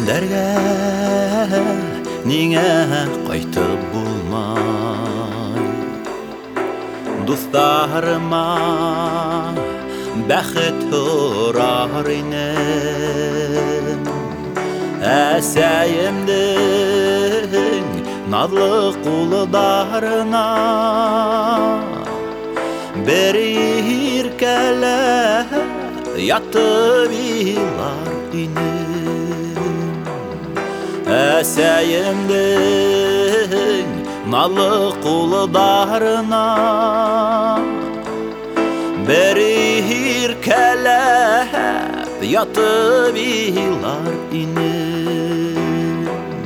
Өткендерге ниңе қайтып булмай? Дуҫтарыма бәхет һорар инем. Әсәйемдең наҙлы ҡулдарына бер иркәләп ятып илар инем. Әсәйемдең наҙлы ҡулдарына бер иркәләп ятып илар инем.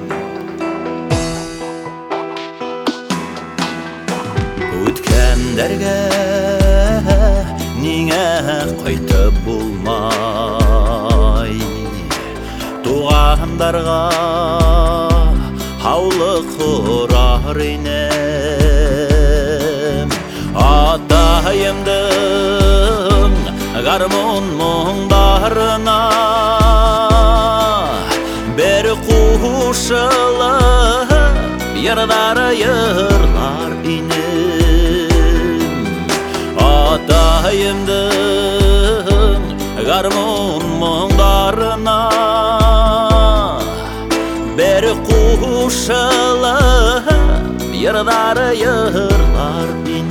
Үткәндәргә ниңә ҡайтып булмай? Туғандарға һаулыҡ һорар инем. Атайымдың гармун моңдарына бер ҡушылып йырҙары йырлар инем. Атайымдың гармун моңдарына бер ҡушылып йырҙары йырлар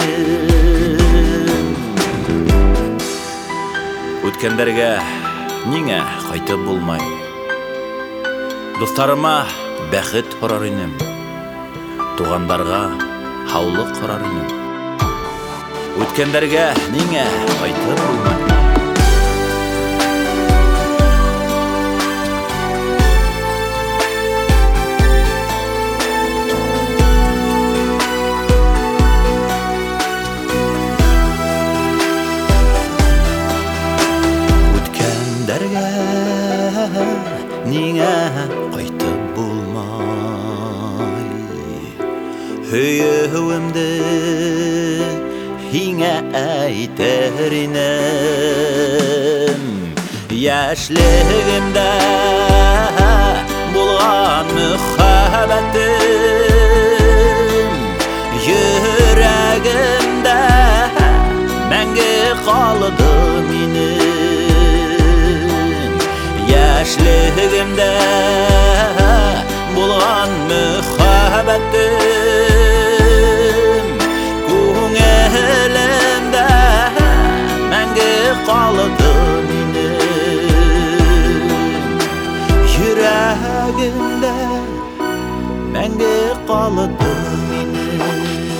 инем. Үткәндәргә ниңә ҡайтып булмай? Дуҫтарыма бәхет һорар инем. Туғандарға һаулыҡ һорар инем. Үткәндәргә ниңә ҡайтып булмай? Ниңә ҡайтып булмай? Һөйөүемде һиңә әйтер инем. Йәшлегемдә булған мөхәббәтем йөрәгемдә мәңге ҡалды минең. Йәшлегемдә булған мөхәббәтем күңелемдә мәңге ҡалды минең. Йөрәгемдә мәңге ҡалды минең.